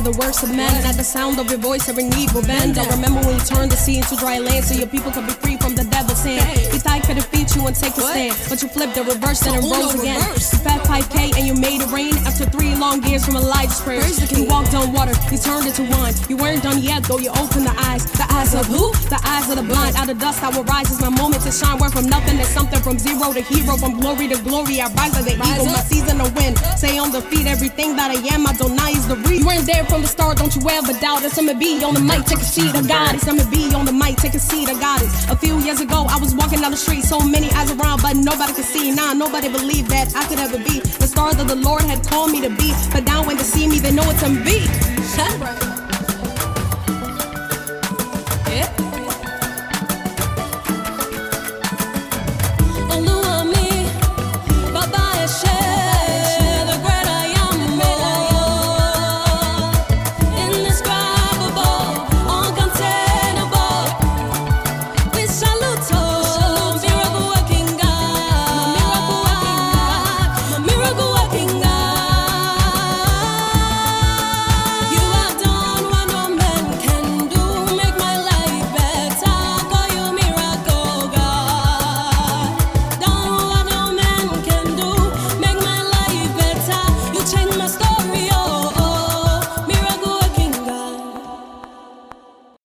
the works of men, and at the sound of your voice every knee will bend. I remember when you turned the sea into dry land, so your people could be free from the devil's hand. He thought he could defeat you and take a stand, but you flipped the reverse and rose again. You fed 5K and you made it rain after 3 long years from Elijah's prayers. You walked on water, you turned it to wine. You weren't done yet though, you opened the eyes. The eyes of who? The eyes of the blind. Out of dust I will rise, it's my moment to shine. Went from nothing to something, from zero to hero, from glory to glory. I rise like the eagle, my season to win. Say on the feet, everything that I am, Adonai is the reason. You weren't there from the start, don't you ever doubt it. I'ma be on the mic, take a seat, I got it. I'ma be on the mic, take a seat, I got it. A few years ago, I was walking down the street, so many eyes around, but nobody could see. Nah, nobody believed that I could ever be the star that the Lord had called me to be. But now when they see me, they know it's to be.